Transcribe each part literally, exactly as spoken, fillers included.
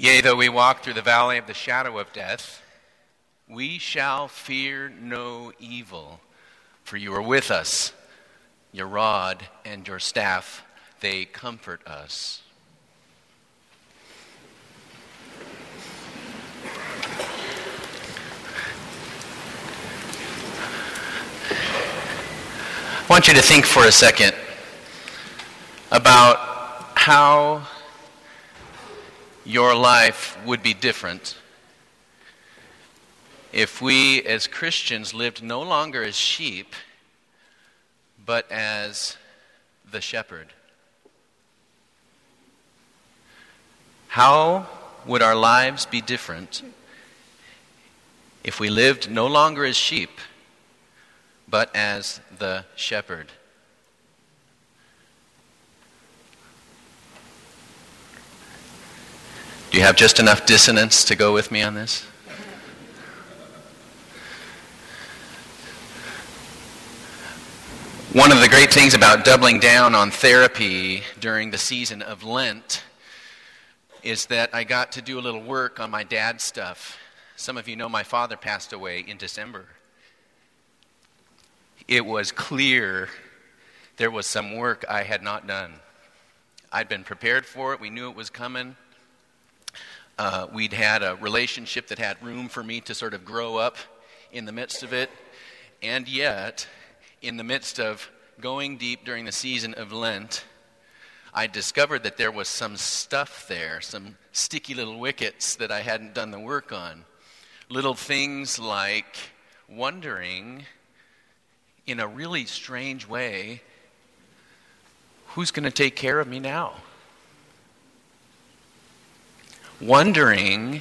Yea, though we walk through the valley of the shadow of death, we shall fear no evil, for you are with us. Your rod and your staff, they comfort us. I want you to think for a second about how your life would be different if we as Christians lived no longer as sheep, but as the shepherd. How would our lives be different if we lived no longer as sheep, but as the shepherd? Do you have just enough dissonance to go with me on this? One of the great things about doubling down on therapy during the season of Lent is that I got to do a little work on my dad's stuff. Some of you know my father passed away in December. It was clear there was some work I had not done. I'd been prepared for it. We knew it was coming. Uh, we'd had a relationship that had room for me to sort of grow up in the midst of it. And yet, in the midst of going deep during the season of Lent, I discovered that there was some stuff there, some sticky little wickets that I hadn't done the work on. Little things like wondering, in a really strange way, who's going to take care of me now? Wondering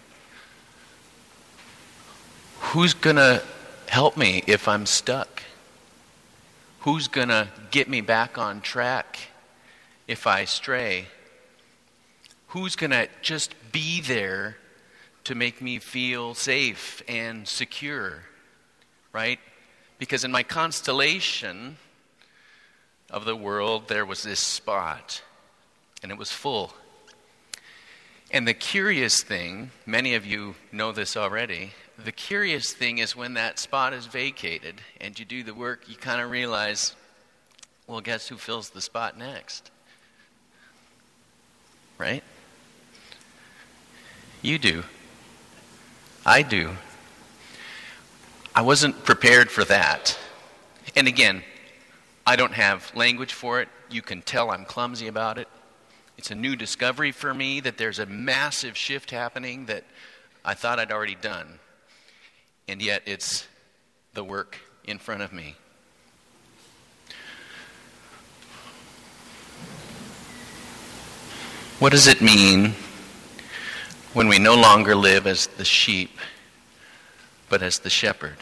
who's going to help me if I'm stuck? Who's going to get me back on track if I stray? Who's going to just be there to make me feel safe and secure, right? Because in my constellation of the world, there was this spot, and it was full. And the curious thing, many of you know this already, the curious thing is when that spot is vacated and you do the work, you kind of realize, well, guess who fills the spot next? Right? You do. I do. I wasn't prepared for that. And again, I don't have language for it. You can tell I'm clumsy about it. It's a new discovery for me that there's a massive shift happening that I thought I'd already done. And yet it's the work in front of me. What does it mean when we no longer live as the sheep, but as the shepherd?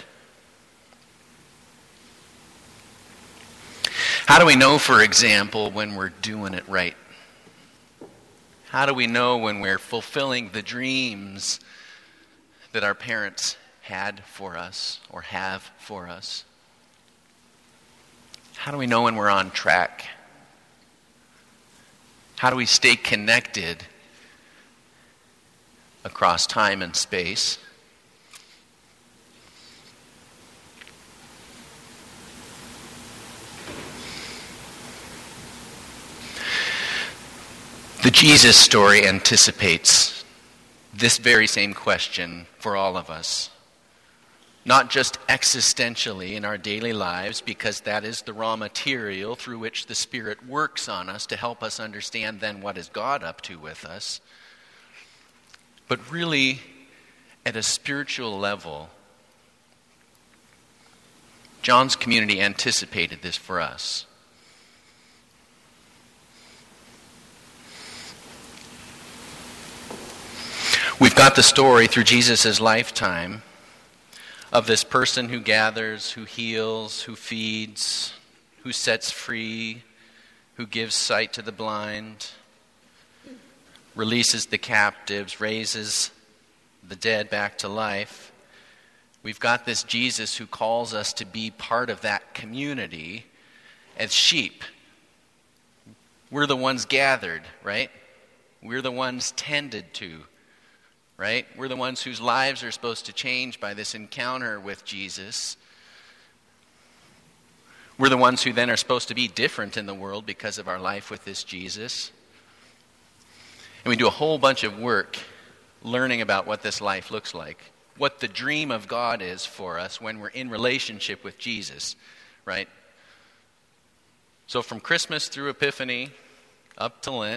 How do we know, for example, when we're doing it right? How do we know when we're fulfilling the dreams that our parents had for us or have for us? How do we know when we're on track? How do we stay connected across time and space? The Jesus story anticipates this very same question for all of us. Not just existentially in our daily lives, because that is the raw material through which the Spirit works on us to help us understand then what is God up to with us, but really at a spiritual level. John's community anticipated this for us. We've got the story through Jesus' lifetime of this person who gathers, who heals, who feeds, who sets free, who gives sight to the blind, releases the captives, raises the dead back to life. We've got this Jesus who calls us to be part of that community as sheep. We're the ones gathered, right? We're the ones tended to right? We're the ones whose lives are supposed to change by this encounter with Jesus. We're the ones who then are supposed to be different in the world because of our life with this Jesus. And we do a whole bunch of work learning about what this life looks like, what the dream of God is for us when we're in relationship with Jesus, right? So from Christmas through Epiphany up to Lent,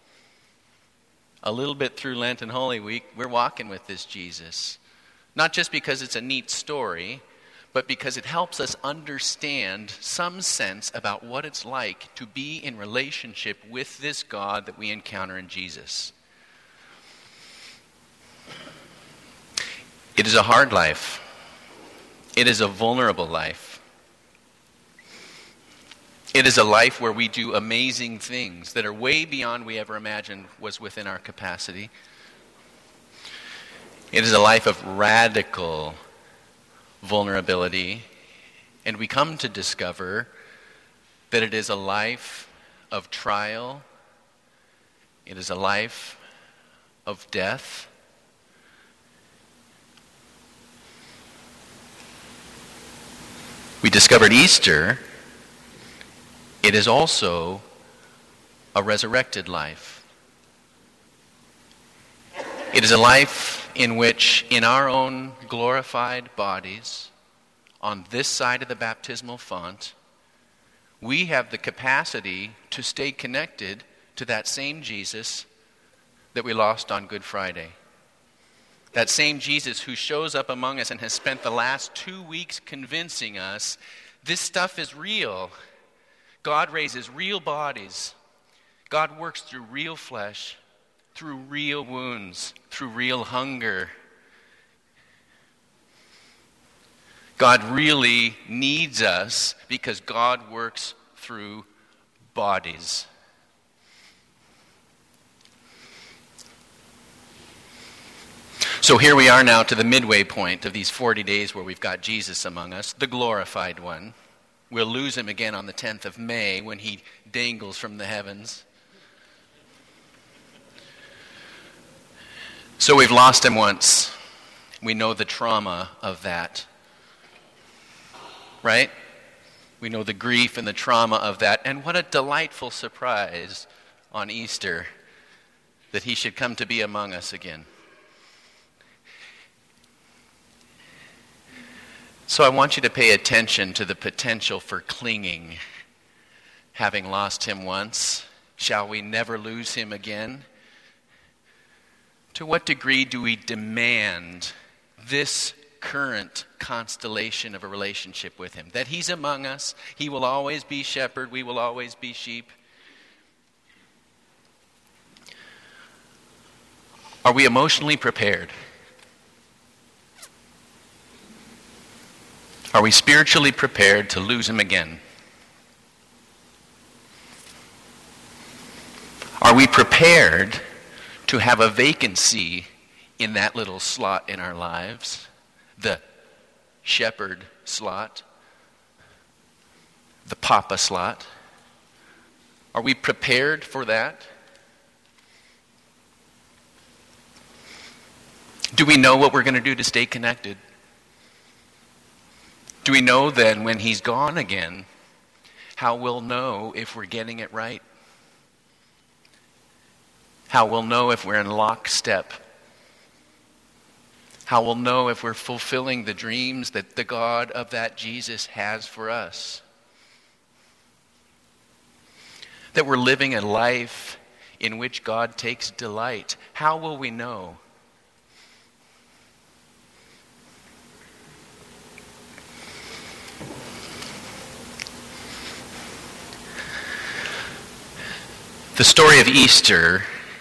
a little bit through Lent and Holy Week, we're walking with this Jesus. Not just because it's a neat story, but because it helps us understand some sense about what it's like to be in relationship with this God that we encounter in Jesus. It is a hard life. It is a vulnerable life. It is a life where we do amazing things that are way beyond we ever imagined was within our capacity. It is a life of radical vulnerability, and we come to discover that it is a life of trial. It is a life of death. We discovered Easter. It is also a resurrected life. It is a life in which, in our own glorified bodies, on this side of the baptismal font, we have the capacity to stay connected to that same Jesus that we lost on Good Friday. That same Jesus who shows up among us and has spent the last two weeks convincing us this stuff is real. God raises real bodies. God works through real flesh, through real wounds, through real hunger. God really needs us because God works through bodies. So here we are now to the midway point of these forty days where we've got Jesus among us, the glorified one. We'll lose him again on the tenth of May when he dangles from the heavens. So we've lost him once. We know the trauma of that. Right? We know the grief and the trauma of that. And what a delightful surprise on Easter that he should come to be among us again. So I want you to pay attention to the potential for clinging. Having lost him once, shall we never lose him again? To what degree do we demand this current constellation of a relationship with him? That he's among us, he will always be shepherd, we will always be sheep. Are we emotionally prepared? Are we spiritually prepared to lose him again? Are we prepared to have a vacancy in that little slot in our lives? The shepherd slot? The papa slot? Are we prepared for that? Do we know what we're going to do to stay connected? Do we know then when he's gone again, how we'll know if we're getting it right? How we'll know if we're in lockstep? How we'll know if we're fulfilling the dreams that the God of that Jesus has for us? That we're living a life in which God takes delight. How will we know? The story of Easter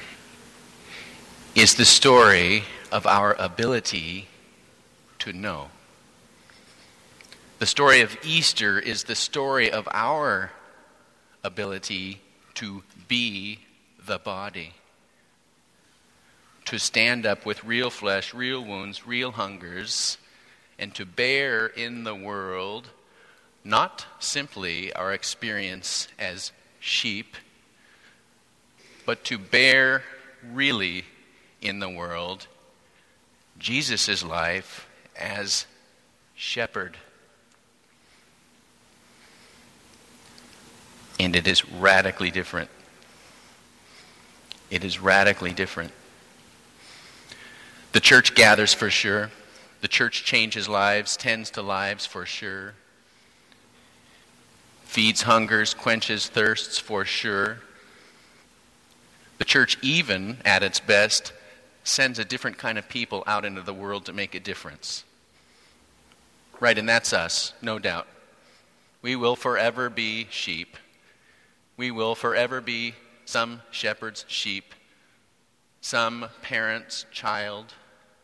is the story of our ability to know. The story of Easter is the story of our ability to be the body. To stand up with real flesh, real wounds, real hungers, and to bear in the world not simply our experience as sheep, but to bear really in the world Jesus' life as shepherd. And it is radically different. It is radically different. The church gathers for sure. The church changes lives, tends to lives for sure. Feeds hungers, quenches thirsts for sure. The church, even at its best, sends a different kind of people out into the world to make a difference. Right, and that's us, no doubt. We will forever be sheep. We will forever be some shepherd's sheep, some parent's child.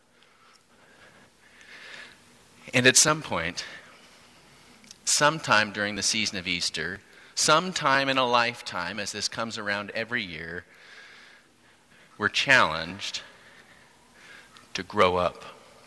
And at some point, sometime during the season of Easter, sometime in a lifetime, as this comes around every year, we're challenged to grow up.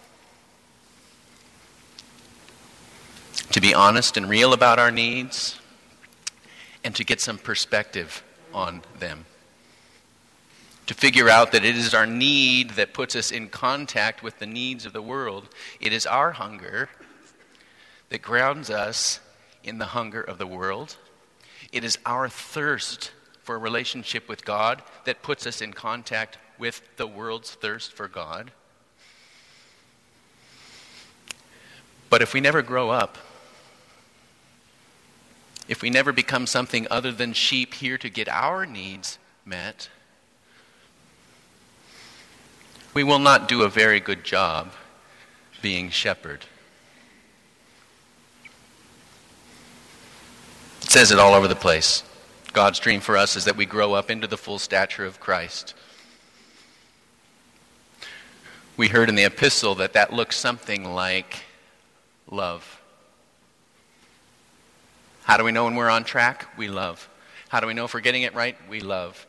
To be honest and real about our needs, and to get some perspective on them. To figure out that it is our need that puts us in contact with the needs of the world. It is our hunger that grounds us in the hunger of the world. It is our thirst for a relationship with God that puts us in contact with the world's thirst for God. But if we never grow up, if we never become something other than sheep here to get our needs met, we will not do a very good job being shepherd. It says it all over the place. God's dream for us is that we grow up into the full stature of Christ. We heard in the epistle that that looks something like love. How do we know when we're on track? We love. How do we know if we're getting it right? We love.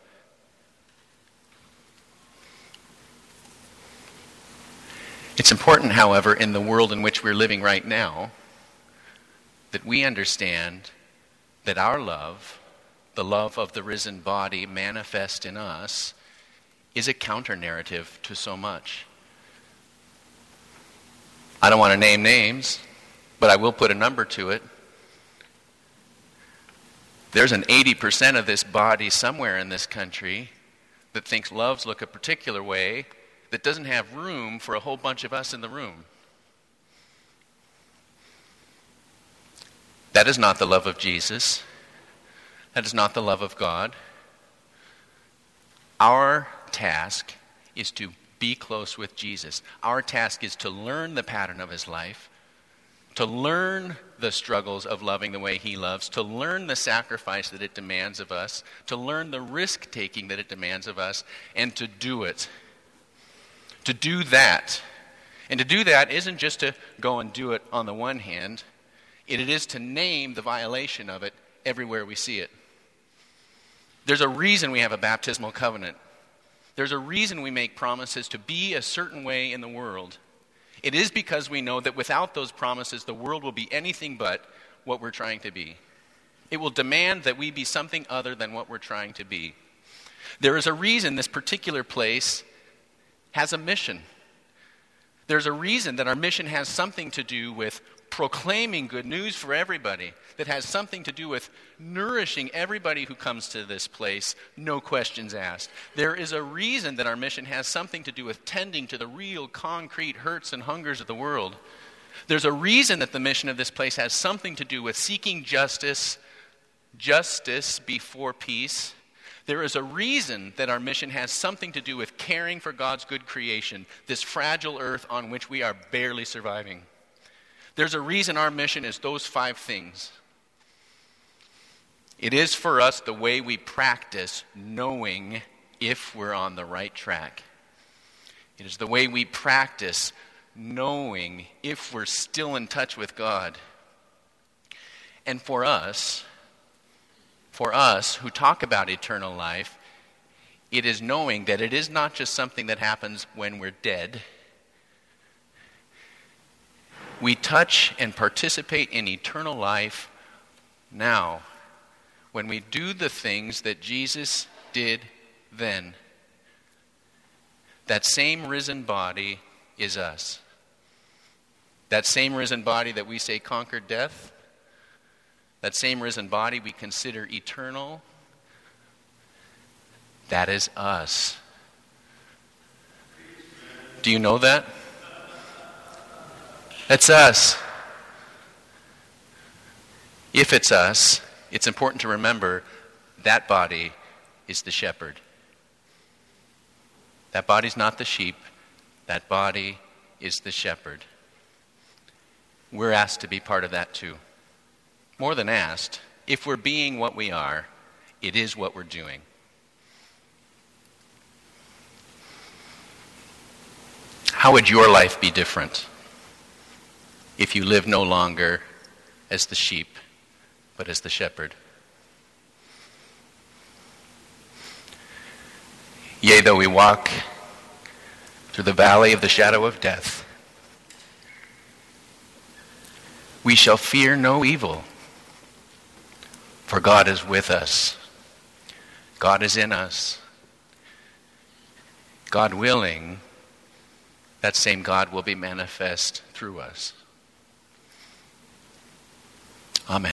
It's important, however, in the world in which we're living right now, that we understand that our love, the love of the risen body manifest in us, is a counter-narrative to so much. I don't want to name names, but I will put a number to it. There's an eighty percent of this body somewhere in this country that thinks loves look a particular way that doesn't have room for a whole bunch of us in the room. That is not the love of Jesus. That is not the love of God. Our task is to be close with Jesus. Our task is to learn the pattern of his life, to learn the struggles of loving the way he loves, to learn the sacrifice that it demands of us, to learn the risk-taking that it demands of us, and to do it. To do that. And to do that isn't just to go and do it on the one hand. It is to name the violation of it everywhere we see it. There's a reason we have a baptismal covenant. There's a reason we make promises to be a certain way in the world. It is because we know that without those promises, the world will be anything but what we're trying to be. It will demand that we be something other than what we're trying to be. There is a reason this particular place has a mission. There's a reason that our mission has something to do with proclaiming good news for everybody, that has something to do with nourishing everybody who comes to this place, no questions asked. There is a reason that our mission has something to do with tending to the real concrete hurts and hungers of the world. There's a reason that the mission of this place has something to do with seeking justice, justice before peace. There is a reason that our mission has something to do with caring for God's good creation, this fragile earth on which we are barely surviving. There's a reason our mission is those five things. It is for us the way we practice knowing if we're on the right track. It is the way we practice knowing if we're still in touch with God. And for us, for us who talk about eternal life, it is knowing that it is not just something that happens when we're dead. We touch and participate in eternal life now when we do the things that Jesus did then. That same risen body is us. That same risen body that we say conquered death, that same risen body we consider eternal, that is us. Do you know that? That's us. If it's us, it's important to remember that body is the shepherd. That body's not the sheep. That body is the shepherd. We're asked to be part of that too. More than asked, if we're being what we are, it is what we're doing. How would your life be different if you live no longer as the sheep, but as the shepherd? Yea, though we walk through the valley of the shadow of death, we shall fear no evil, for God is with us. God is in us. God willing, that same God will be manifest through us. Amen.